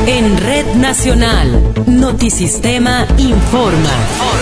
En Red Nacional, Notisistema informa.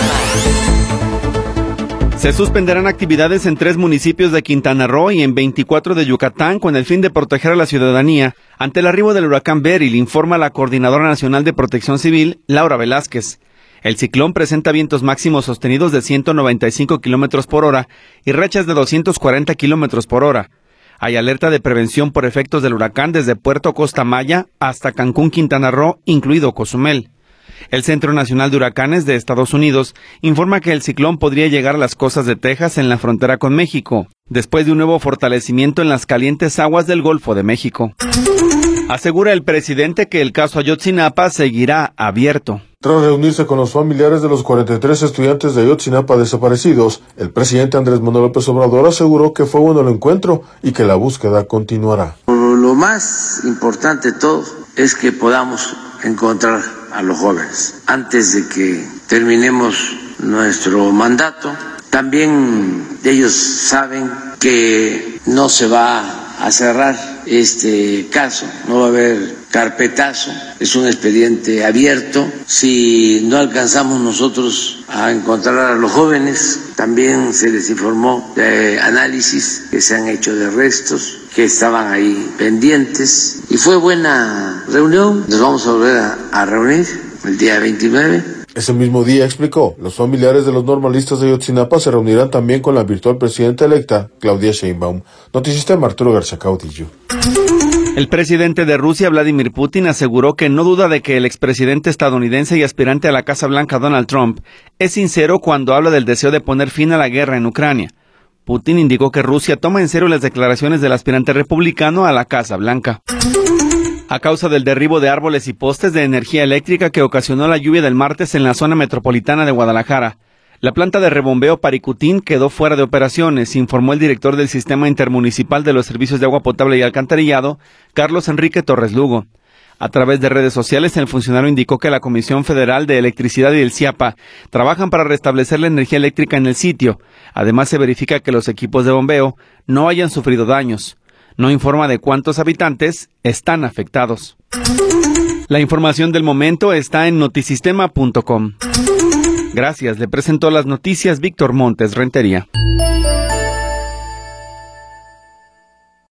Se suspenderán actividades en 3 municipios de Quintana Roo y en 24 de Yucatán con el fin de proteger a la ciudadanía ante el arribo del huracán Beryl, informa la Coordinadora Nacional de Protección Civil, Laura Velázquez. El ciclón presenta vientos máximos sostenidos de 195 kilómetros por hora y rachas de 240 kilómetros por hora. Hay alerta de prevención por efectos del huracán desde Puerto Costa Maya hasta Cancún, Quintana Roo, incluido Cozumel. El Centro Nacional de Huracanes de Estados Unidos informa que el ciclón podría llegar a las costas de Texas en la frontera con México, después de un nuevo fortalecimiento en las calientes aguas del Golfo de México. Asegura el presidente que el caso Ayotzinapa seguirá abierto. Tras reunirse con los familiares de los 43 estudiantes de Ayotzinapa desaparecidos, el presidente Andrés Manuel López Obrador aseguró que fue bueno el encuentro y que la búsqueda continuará. Lo más importante de todo es que podamos encontrar a los jóvenes antes de que terminemos nuestro mandato. También ellos saben que no se va a cerrar este caso, no va a haber carpetazo, es un expediente abierto. Si no alcanzamos nosotros a encontrar a los jóvenes, también se les informó de análisis que se han hecho de restos que estaban ahí pendientes y fue buena reunión. Nos vamos a volver a reunir el día 29. Ese mismo día, explicó, los familiares de los normalistas de Ayotzinapa se reunirán también con la virtual presidenta electa, Claudia Sheinbaum. Notisistema, Arturo García Caudillo. El presidente de Rusia, Vladimir Putin, aseguró que no duda de que el expresidente estadounidense y aspirante a la Casa Blanca, Donald Trump, es sincero cuando habla del deseo de poner fin a la guerra en Ucrania. Putin indicó que Rusia toma en serio las declaraciones del aspirante republicano a la Casa Blanca. A causa del derribo de árboles y postes de energía eléctrica que ocasionó la lluvia del martes en la zona metropolitana de Guadalajara, la planta de rebombeo Paricutín quedó fuera de operaciones, informó el director del Sistema Intermunicipal de los Servicios de Agua Potable y Alcantarillado, Carlos Enrique Torres Lugo. A través de redes sociales, el funcionario indicó que la Comisión Federal de Electricidad y el CIAPA trabajan para restablecer la energía eléctrica en el sitio. Además, se verifica que los equipos de bombeo no hayan sufrido daños. No informa de cuántos habitantes están afectados. La información del momento está en notisistema.com. Gracias, le presentó las noticias Víctor Montes Rentería.